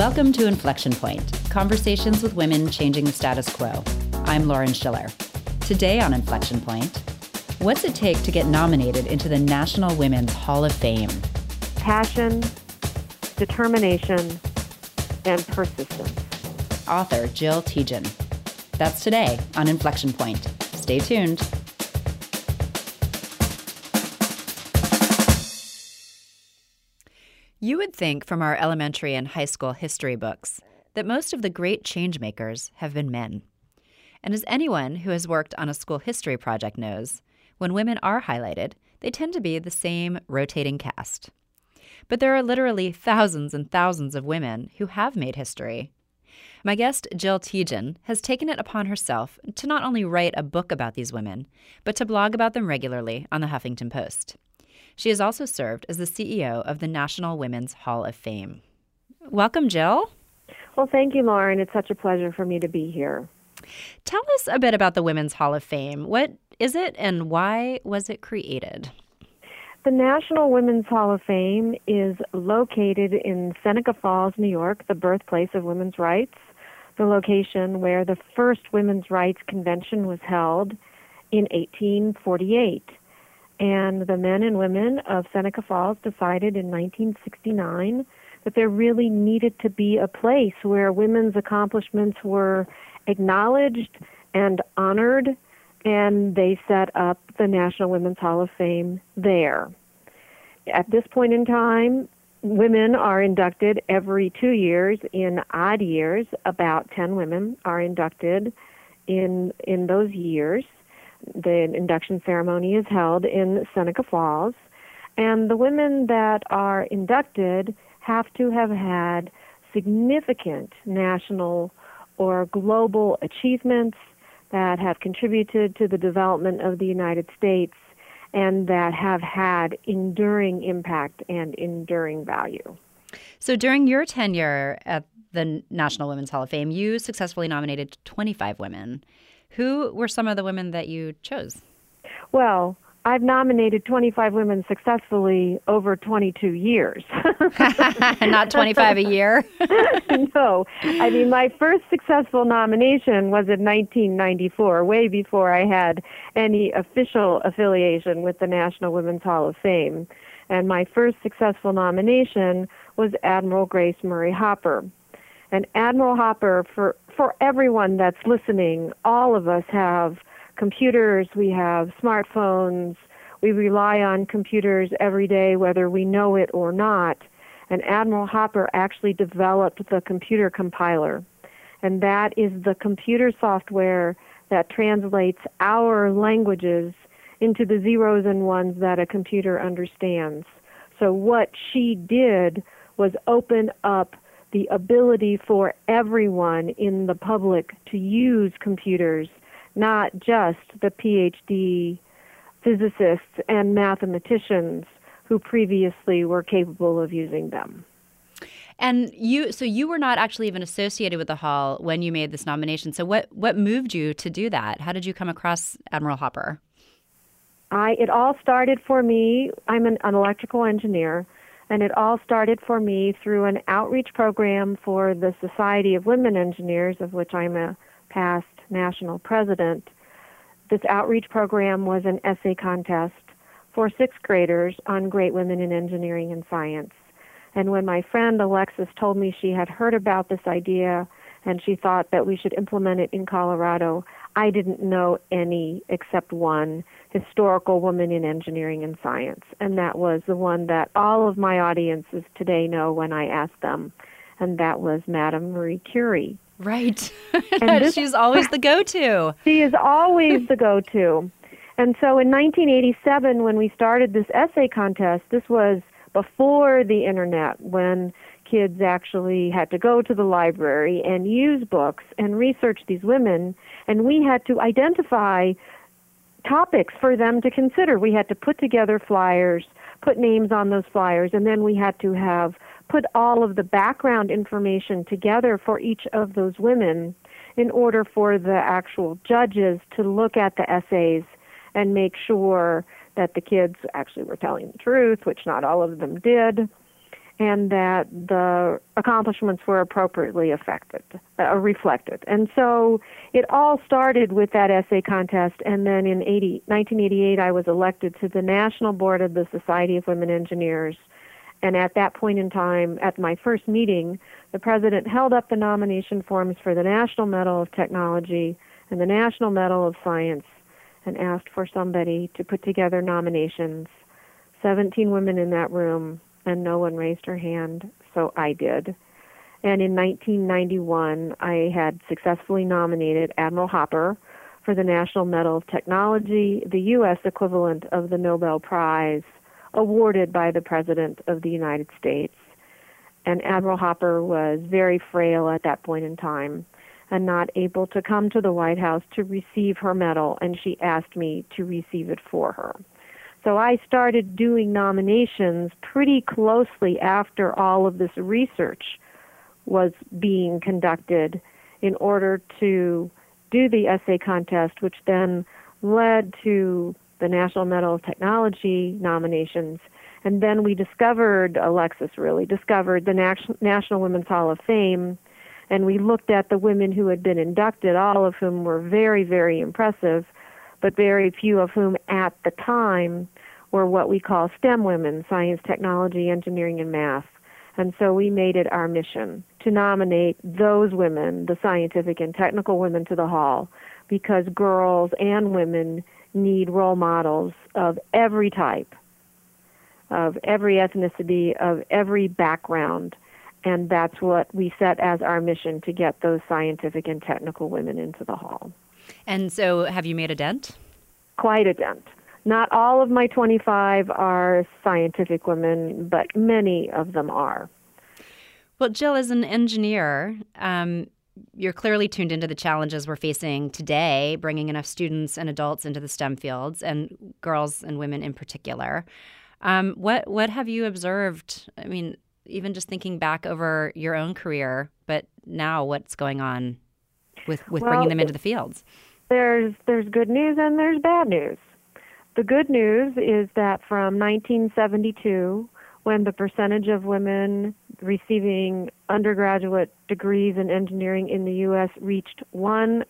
Welcome to Inflection Point, conversations with women changing the status quo. I'm Lauren Schiller. Today on Inflection Point, what's it take to get nominated into the National Women's Hall of Fame? Passion, determination, and persistence. Author Jill Tejan. That's today on Inflection Point. Stay tuned. You would think from our elementary and high school history books that most of the great change makers have been men. And as anyone who has worked on a school history project knows, when women are highlighted, they tend to be the same rotating cast. But there are literally thousands and thousands of women who have made history. My guest, Jill Tejan, has taken it upon herself to not only write a book about these women, but to blog about them regularly on the Huffington Post. She has also served as the CEO of the National Women's Hall of Fame. Welcome, Jill. Well, thank you, Lauren. It's such a pleasure for me to be here. Tell us a bit about the Women's Hall of Fame. What is it and why was it created? The National Women's Hall of Fame is located in Seneca Falls, New York, the birthplace of women's rights, the location where the first Women's Rights Convention was held in 1848. And the men and women of Seneca Falls decided in 1969 that there really needed to be a place where women's accomplishments were acknowledged and honored, and they set up the National Women's Hall of Fame there. At this point in time, women are inducted every 2 years. In odd years, about 10 women are inducted in those years. The induction ceremony is held in Seneca Falls, and the women that are inducted have to have had significant national or global achievements that have contributed to the development of the United States and that have had enduring impact and enduring value. So during your tenure at the National Women's Hall of Fame, you successfully nominated 25 women. Who were some of the women that you chose? Well, I've nominated 25 women successfully over 22 years. Not 25 a year? No. I mean, my first successful nomination was in 1994, way before I had any official affiliation with the National Women's Hall of Fame. And my first successful nomination was Admiral Grace Murray Hopper. And Admiral Hopper, for everyone that's listening, all of us have computers, we have smartphones, we rely on computers every day whether we know it or not. And Admiral Hopper actually developed the computer compiler. And that is the computer software that translates our languages into the zeros and ones that a computer understands. So what she did was open up the ability for everyone in the public to use computers, not just the PhD physicists and mathematicians who previously were capable of using them. And you were not actually even associated with the Hall when you made this nomination. So what moved you to do that? How did you come across Admiral Hopper? It all started for me. I'm an electrical engineer. And it all started for me through an outreach program for the Society of Women Engineers, of which I'm a past national president. This outreach program was an essay contest for sixth graders on great women in engineering and science. And when my friend Alexis told me she had heard about this idea and she thought that we should implement it in Colorado, I didn't know any except one historical woman in engineering and science, and that was the one that all of my audiences today know when I ask them, and that was Madame Marie Curie. Right. And she's always the go-to. She is always the go-to. And so in 1987, when we started this essay contest, this was before the internet, when kids actually had to go to the library and use books and research these women, and we had to identify topics for them to consider. We had to put together flyers, put names on those flyers, and then we had to have put all of the background information together for each of those women in order for the actual judges to look at the essays and make sure that the kids actually were telling the truth, which not all of them did. and that the accomplishments were appropriately reflected. And so it all started with that essay contest, and then in 1988 I was elected to the National Board of the Society of Women Engineers. And at that point in time, at my first meeting, the president held up the nomination forms for the National Medal of Technology and the National Medal of Science and asked for somebody to put together nominations. 17 women in that room, and no one raised her hand, so I did. And in 1991, I had successfully nominated Admiral Hopper for the National Medal of Technology, the U.S. equivalent of the Nobel Prize, awarded by the President of the United States. And Admiral Hopper was very frail at that point in time and not able to come to the White House to receive her medal, and she asked me to receive it for her. So I started doing nominations pretty closely after all of this research was being conducted in order to do the essay contest, which then led to the National Medal of Technology nominations. And then we discovered, Alexis really discovered, the National Women's Hall of Fame, and we looked at the women who had been inducted, all of whom were very, very impressive, but very few of whom at the time were what we call STEM women, science, technology, engineering, and math. And so we made it our mission to nominate those women, the scientific and technical women, to the hall, because girls and women need role models of every type, of every ethnicity, of every background. And that's what we set as our mission, to get those scientific and technical women into the hall. And so have you made a dent? Quite a dent. Not all of my 25 are scientific women, but many of them are. Well, Jill, as an engineer, you're clearly tuned into the challenges we're facing today, bringing enough students and adults into the STEM fields, and girls and women in particular. What have you observed? I mean, even just thinking back over your own career, but now what's going on with bringing them into the fields? There's good news and there's bad news. The good news is that from 1972, when the percentage of women receiving undergraduate degrees in engineering in the U.S. reached 1%,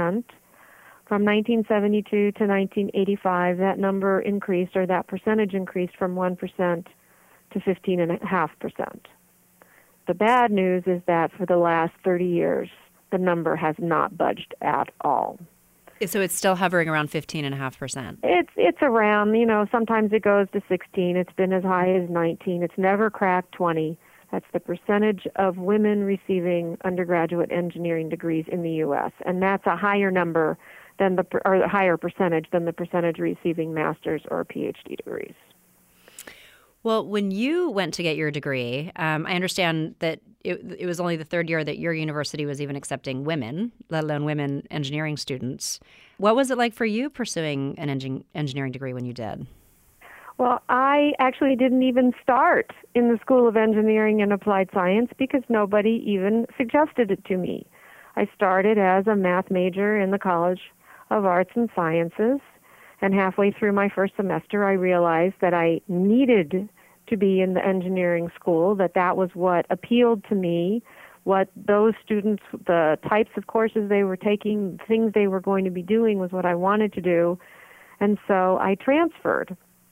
from 1972 to 1985, that number increased, or that percentage increased from 1% to 15.5%. The bad news is that for the last 30 years, the number has not budged at all. So it's still hovering around 15.5%. It's around, sometimes it goes to 16. It's been as high as 19. It's never cracked 20. That's the percentage of women receiving undergraduate engineering degrees in the U.S., and that's a higher number than a higher percentage than the percentage receiving master's or PhD degrees. Well, when you went to get your degree, I understand that it was only the third year that your university was even accepting women, let alone women engineering students. What was it like for you pursuing an engineering degree when you did? Well, I actually didn't even start in the School of Engineering and Applied Science because nobody even suggested it to me. I started as a math major in the College of Arts and Sciences, and halfway through my first semester, I realized that I needed to be in the engineering school, that was what appealed to me, what those students, the types of courses they were taking, things they were going to be doing was what I wanted to do. And so I transferred.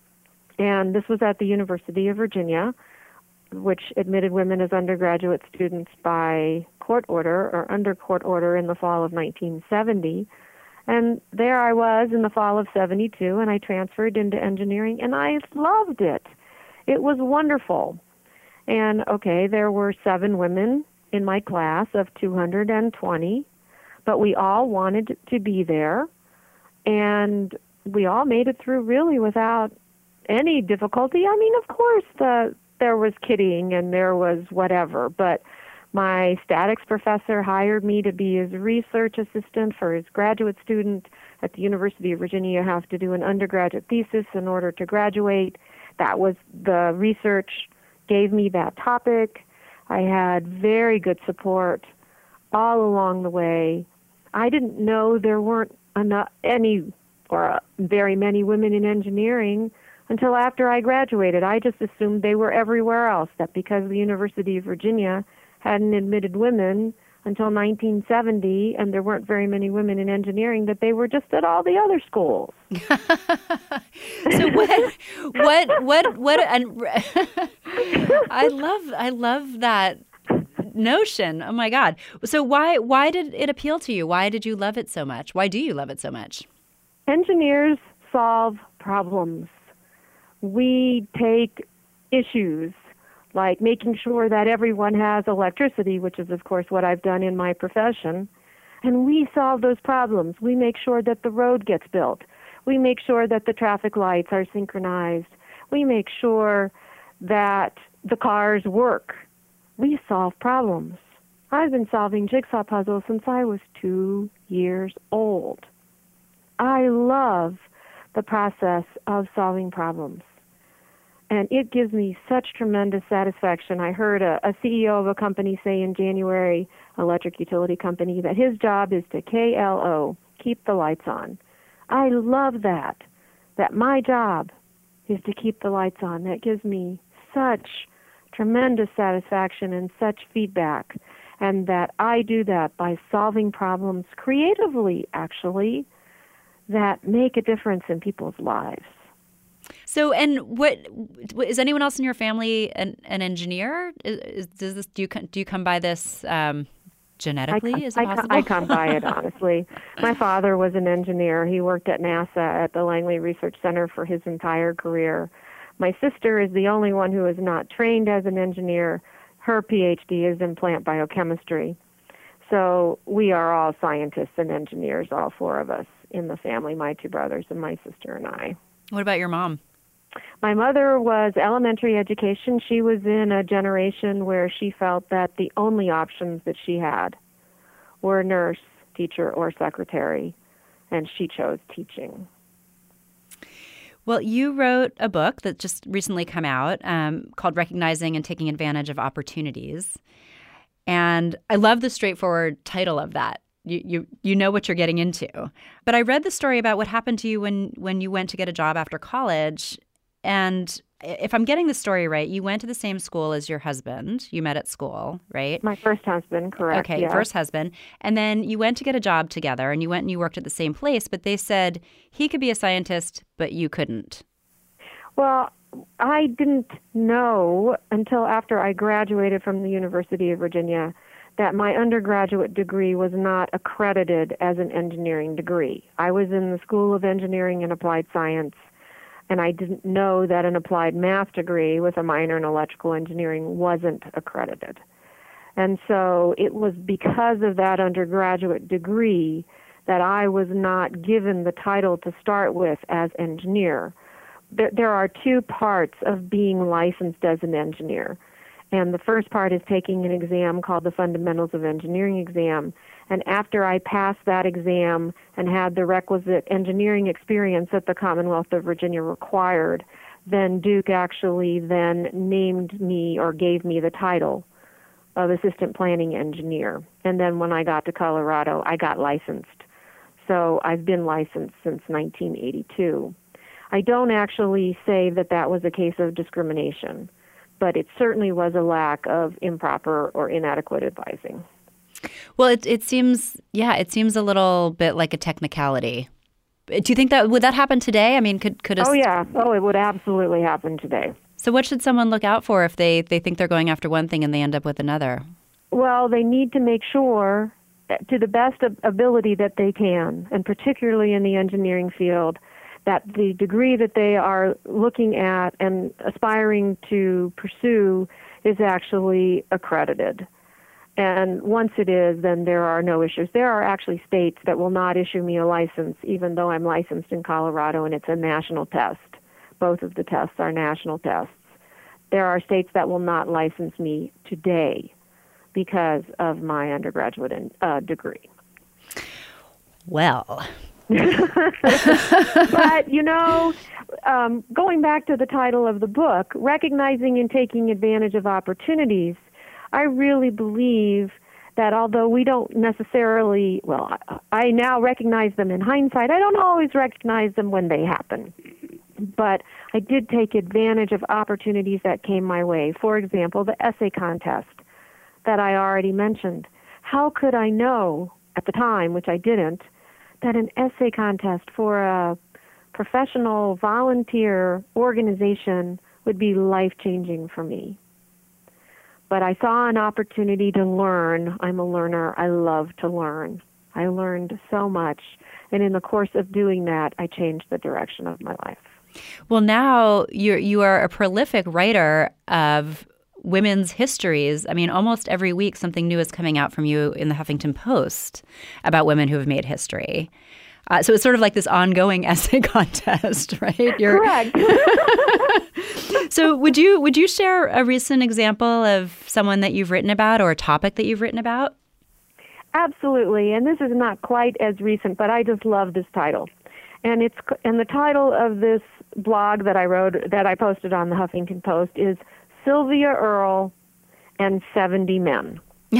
And this was at the University of Virginia, which admitted women as undergraduate students by court order or under court order in the fall of 1970. And there I was in the fall of 72, and I transferred into engineering, and I loved it. It was wonderful. And, okay, there were 7 women in my class of 220, but we all wanted to be there, and we all made it through really without any difficulty. I mean, of course, there was kidding and there was whatever, but my statics professor hired me to be his research assistant for his graduate student. At the University of Virginia, you have to do an undergraduate thesis in order to graduate. That was the research gave me that topic. I had very good support all along the way. I didn't know there weren't very many women in engineering, until after I graduated. I just assumed they were everywhere else, that because the University of Virginia hadn't admitted women until 1970, and there weren't very many women in engineering, that they were just at all the other schools. So what, and I love that notion. Oh my God. So why did it appeal to you? Why did you love it so much? Why do you love it so much? Engineers solve problems. We take issues like making sure that everyone has electricity, which is, of course, what I've done in my profession, and we solve those problems. We make sure that the road gets built. We make sure that the traffic lights are synchronized. We make sure that the cars work. We solve problems. I've been solving jigsaw puzzles since I was 2 years old. I love the process of solving problems. And it gives me such tremendous satisfaction. I heard a CEO of a company say in January, electric utility company, that his job is to KLO, keep the lights on. I love that my job is to keep the lights on. That gives me such tremendous satisfaction and such feedback, and that I do that by solving problems creatively, actually, that make a difference in people's lives. So, and what is anyone else in your family an engineer? Do you come by this genetically? Is it possible? I come by it, honestly. My father was an engineer. He worked at NASA at the Langley Research Center for his entire career. My sister is the only one who is not trained as an engineer. Her PhD is in plant biochemistry. So we are all scientists and engineers, all four of us in the family, my two brothers and my sister and I. What about your mom? My mother was elementary education. She was in a generation where she felt that the only options that she had were nurse, teacher, or secretary, and she chose teaching. Well, you wrote a book that just recently come out called Recognizing and Taking Advantage of Opportunities. And I love the straightforward title of that. You know what you're getting into. But I read the story about what happened to you when you went to get a job after college. And if I'm getting the story right, you went to the same school as your husband. You met at school, right? My first husband, correct. Okay, yes. First husband. And then you went to get a job together, and you went and you worked at the same place, but they said he could be a scientist, but you couldn't. Well, I didn't know until after I graduated from the University of Virginia that my undergraduate degree was not accredited as an engineering degree. I was in the School of Engineering and Applied Science, and I didn't know that an applied math degree with a minor in electrical engineering wasn't accredited. And so it was because of that undergraduate degree that I was not given the title to start with as engineer. There are two parts of being licensed as an engineer. And the first part is taking an exam called the Fundamentals of Engineering exam. And after I passed that exam and had the requisite engineering experience that the Commonwealth of Virginia required, then Duke actually then named me or gave me the title of Assistant Planning Engineer. And then when I got to Colorado, I got licensed. So I've been licensed since 1982. I don't actually say that that was a case of discrimination, but it certainly was a lack of improper or inadequate advising. Well, it seems a little bit like a technicality. Do you think would that happen today? I mean, could Oh, yeah. Oh, it would absolutely happen today. So what should someone look out for if they think they're going after one thing and they end up with another? Well, they need to make sure that to the best of ability that they can, and particularly in the engineering field, that the degree that they are looking at and aspiring to pursue is actually accredited. And once it is, then there are no issues. There are actually states that will not issue me a license, even though I'm licensed in Colorado and it's a national test. Both of the tests are national tests. There are states that will not license me today because of my undergraduate degree. Well... But, going back to the title of the book, Recognizing and Taking Advantage of Opportunities, I really believe that although we don't necessarily, I now recognize them in hindsight, I don't always recognize them when they happen. But I did take advantage of opportunities that came my way. For example, the essay contest that I already mentioned. How could I know at the time, which I didn't, that an essay contest for a professional volunteer organization would be life-changing for me? But I saw an opportunity to learn. I'm a learner. I love to learn. I learned so much. And in the course of doing that, I changed the direction of my life. Well, now you are a prolific writer of women's histories. I mean, almost every week something new is coming out from you in the Huffington Post about women who have made history. So it's sort of like this ongoing essay contest, right? Correct. So would you share a recent example of someone that you've written about or a topic that you've written about? Absolutely. And this is not quite as recent, but I just love this title. And the title of this blog that I wrote, that I posted on the Huffington Post, is Sylvia Earle and 70 Men.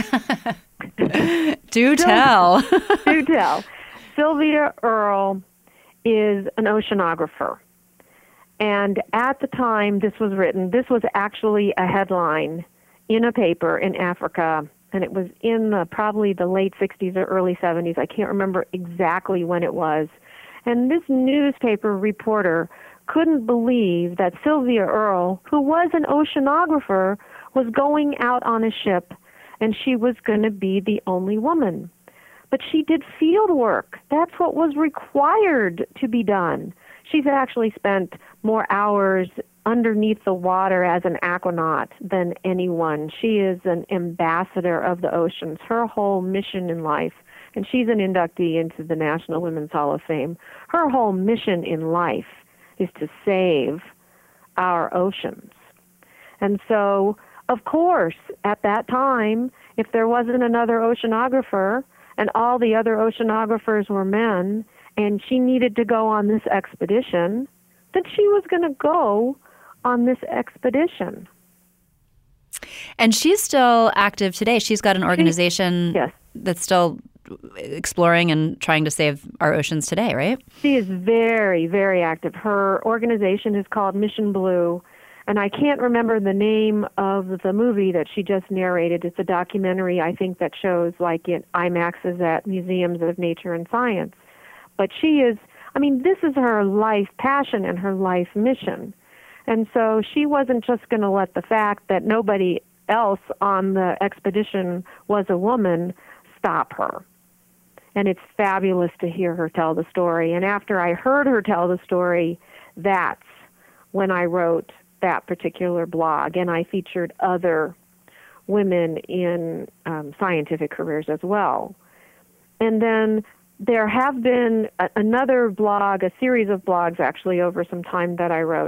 Do tell. Do tell. Sylvia Earle is an oceanographer. And at the time this was written, this was actually a headline in a paper in Africa, and it was in probably the late 60s or early 70s. I can't remember exactly when it was. And this newspaper reporter couldn't believe that Sylvia Earle, who was an oceanographer, was going out on a ship, and she was going to be the only woman. But she did field work. That's what was required to be done. She's actually spent more hours underneath the water as an aquanaut than anyone. She is an ambassador of the oceans. Her whole mission in life, and she's an inductee into the National Women's Hall of Fame, her whole mission in life is to save our oceans. And so, of course, at that time, if there wasn't another oceanographer and all the other oceanographers were men, and she needed to go on this expedition, then she was going to go on this expedition. And she's still active today. She's got an organization Yes. that's still exploring and trying to save our oceans today, right? She is very, very active. Her organization is called Mission Blue, and I can't remember the name of the movie that she just narrated. It's a documentary, I think, that shows like in IMAXs at museums of nature and science. But she is, I mean, this is her life passion and her life mission. And so she wasn't just going to let the fact that nobody else on the expedition was a woman stop her. And it's fabulous to hear her tell the story. And after I heard her tell the story, that's when I wrote that particular blog. And I featured other women in scientific careers as well. And then there have been another blog, a series of blogs actually over some time that I wrote,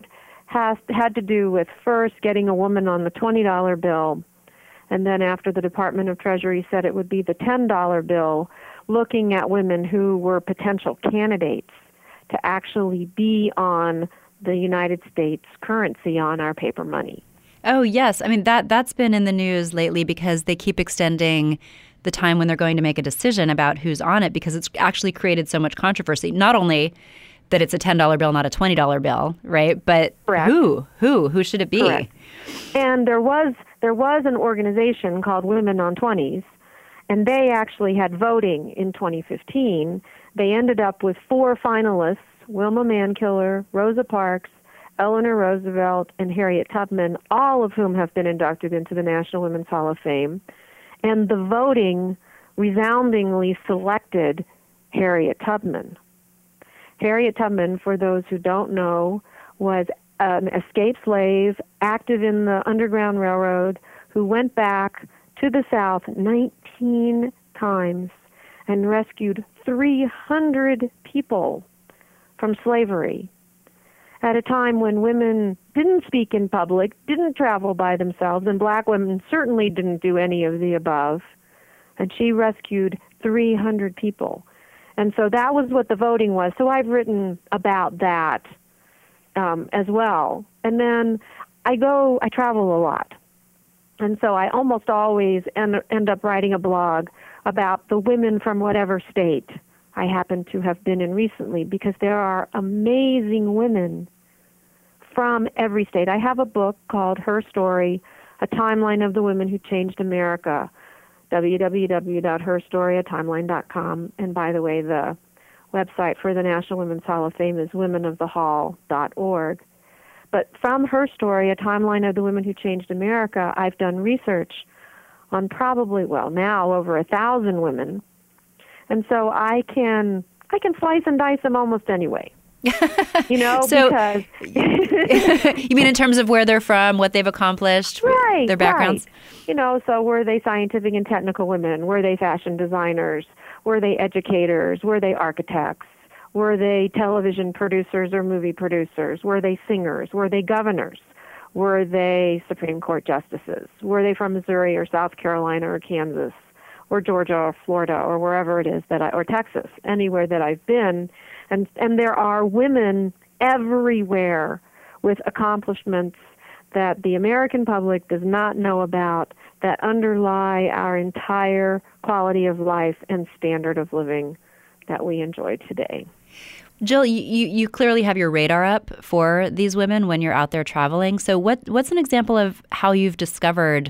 had to do with first getting a woman on the $20 bill, and then after the Department of Treasury said it would be the $10 bill, looking at women who were potential candidates to actually be on the United States currency, on our paper money. Oh, yes. I mean, that's been in the news lately because they keep extending the time when they're going to make a decision about who's on it, because it's actually created so much controversy. Not only that it's a $10 bill, not a $20 bill, right? But Correct. Who should it be? Correct. And there was an organization called Women on 20s, and they actually had voting in 2015. They ended up with 4 finalists: Wilma Mankiller, Rosa Parks, Eleanor Roosevelt, and Harriet Tubman, all of whom have been inducted into the National Women's Hall of Fame. And the voting resoundingly selected Harriet Tubman. Harriet Tubman, for those who don't know, was an escaped slave, active in the Underground Railroad, who went back to the South 19 times and rescued 300 people from slavery at a time when women didn't speak in public, didn't travel by themselves, and black women certainly didn't do any of the above. And she rescued 300 people. And so that was what the voting was. So I've written about that as well. And then I travel a lot. And so I almost always end up writing a blog about the women from whatever state I happen to have been in recently, because there are amazing women from every state. I have a book called Her Story, A Timeline of the Women Who Changed America, www.herstoryatimeline.com. And by the way, the website for the National Women's Hall of Fame is womenofthehall.org. But from Her Story, A Timeline of the Women Who Changed America, I've done research on probably, now over 1,000 women. And so I can slice and dice them almost any way. So, because you mean in terms of where they're from, what they've accomplished, their backgrounds? Right. So were they scientific and technical women? Were they fashion designers? Were they educators? Were they architects? Were they television producers or movie producers? Were they singers? Were they governors? Were they Supreme Court justices? Were they from Missouri or South Carolina or Kansas or Georgia or Florida or wherever it is or Texas, anywhere that I've been? And there are women everywhere with accomplishments that the American public does not know about that underlie our entire quality of life and standard of living that we enjoy today. Jill, you clearly have your radar up for these women when you're out there traveling. So what's an example of how you've discovered,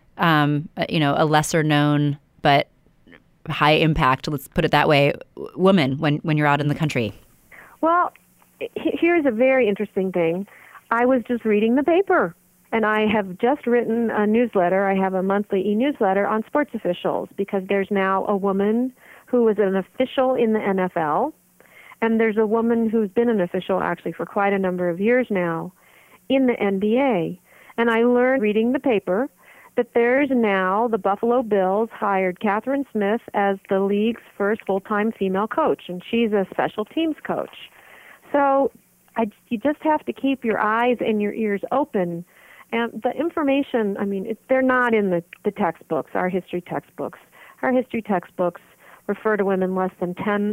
a lesser known but high impact, let's put it that way, woman when you're out in the country? Well, here's a very interesting thing. I was just reading the paper, and I have just written a newsletter. I have a monthly e-newsletter on sports officials because there's now a woman who is an official in the NFL, and there's a woman who's been an official actually for quite a number of years now in the NBA. And I learned reading the paper that there's now the Buffalo Bills hired Catherine Smith as the league's first full-time female coach, and she's a special teams coach. So you just have to keep your eyes and your ears open. And the information, they're not in the textbooks, our history textbooks. Our history textbooks refer to women less than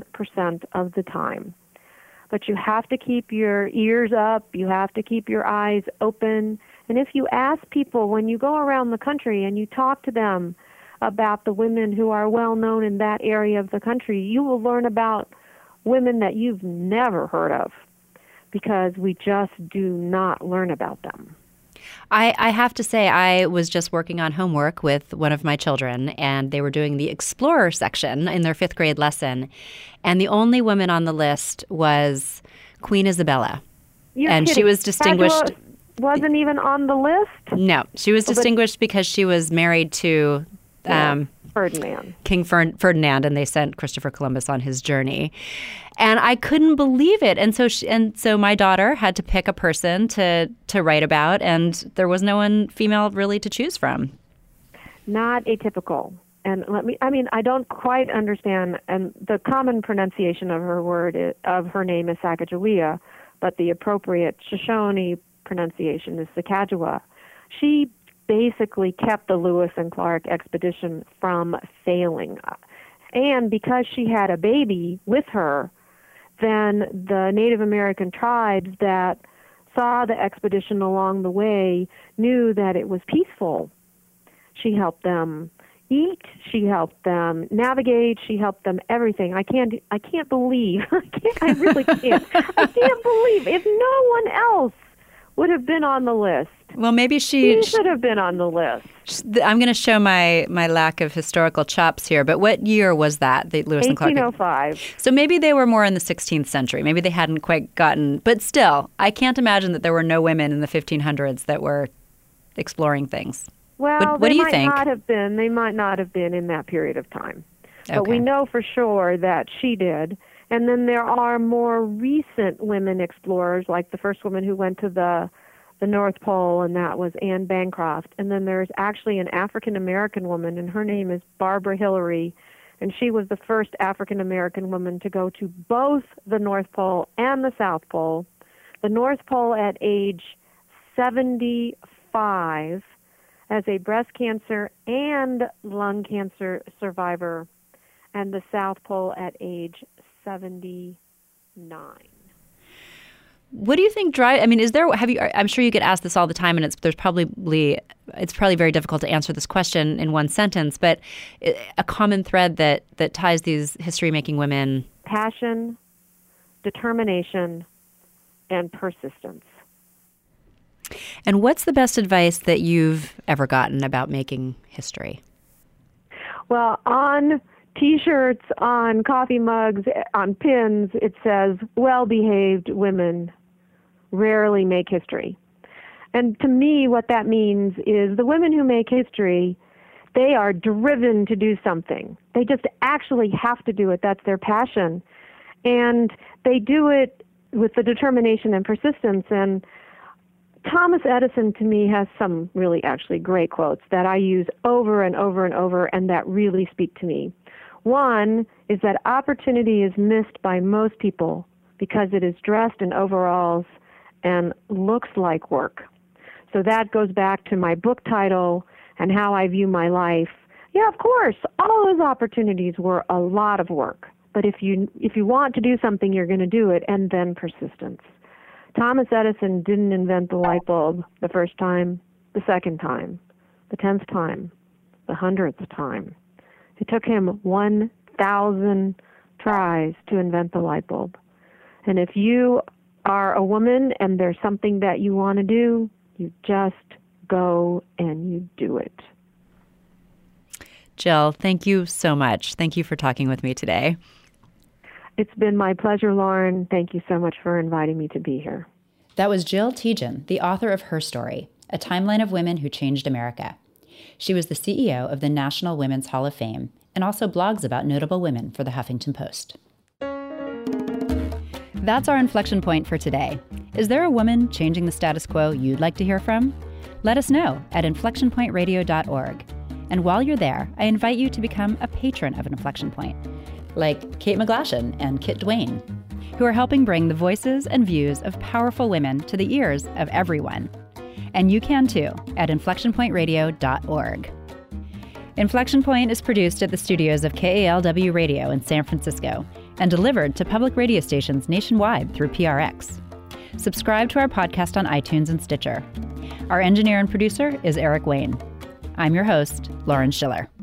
10% of the time. But you have to keep your ears up, you have to keep your eyes open. And if you ask people when you go around the country and you talk to them about the women who are well known in that area of the country, you will learn about women that you've never heard of because we just do not learn about them. I have to say, I was just working on homework with one of my children, and they were doing the Explorer section in their 5th grade lesson, and the only woman on the list was Queen Isabella. You're and kidding. She was distinguished. Wasn't even on the list? No, she was distinguished because she was married to Ferdinand. King Ferdinand, and they sent Christopher Columbus on his journey. And I couldn't believe it. And so my daughter had to pick a person to write about, and there was no one female really to choose from. Not atypical. And I don't quite understand, and the common pronunciation of her name is Sacagawea, but the appropriate Shoshone pronunciation is Sacagawea. She basically kept the Lewis and Clark expedition from failing. And because she had a baby with her, then the Native American tribes that saw the expedition along the way knew that it was peaceful. She helped them eat, she helped them navigate, she helped them everything. I can't believe, I really can't. I can't believe if no one else would have been on the list. Well, maybe she should have been on the list. I'm going to show my lack of historical chops here, but what year was that, the Lewis and Clark? 1805. So maybe they were more in the 16th century. Maybe they hadn't quite gotten, but still, I can't imagine that there were no women in the 1500s that were exploring things. Well, what do you think? They might not have been in that period of time. Okay. But we know for sure that she did. And then there are more recent women explorers, like the first woman who went to the North Pole, and that was Anne Bancroft. And then there's actually an African-American woman, and her name is Barbara Hillary, and she was the first African-American woman to go to both the North Pole and the South Pole. The North Pole at age 75 as a breast cancer and lung cancer survivor, and the South Pole at age 79. What do you think I'm sure you get asked this all the time, and it's probably very difficult to answer this question in one sentence, but a common thread that ties these history-making women: passion, determination, and persistence. And what's the best advice that you've ever gotten about making history? Well, on T-shirts, on coffee mugs, on pins, it says, well-behaved women rarely make history. And to me, what that means is the women who make history, they are driven to do something. They just actually have to do it. That's their passion. And they do it with the determination and persistence. And Thomas Edison, to me, has some really actually great quotes that I use over and over and over and that really speak to me. One is that opportunity is missed by most people because it is dressed in overalls and looks like work. So that goes back to my book title and how I view my life. Yeah, of course, all those opportunities were a lot of work. But if you want to do something, you're going to do it, and then persistence. Thomas Edison didn't invent the light bulb the first time, the second time, the 10th time, the 100th time. It took him 1,000 tries to invent the light bulb. And if you are a woman and there's something that you want to do, you just go and you do it. Jill, thank you so much. Thank you for talking with me today. It's been my pleasure, Lauren. Thank you so much for inviting me to be here. That was Jill Tejan, the author of Her Story, A Timeline of Women Who Changed America. She was the CEO of the National Women's Hall of Fame and also blogs about notable women for the Huffington Post. That's our inflection point for today. Is there a woman changing the status quo you'd like to hear from? Let us know at inflectionpointradio.org. And while you're there, I invite you to become a patron of Inflection Point, like Kate McGlashan and Kit Duane, who are helping bring the voices and views of powerful women to the ears of everyone. And you can too at inflectionpointradio.org. Inflection Point is produced at the studios of KALW Radio in San Francisco and delivered to public radio stations nationwide through PRX. Subscribe to our podcast on iTunes and Stitcher. Our engineer and producer is Eric Wayne. I'm your host, Lauren Schiller.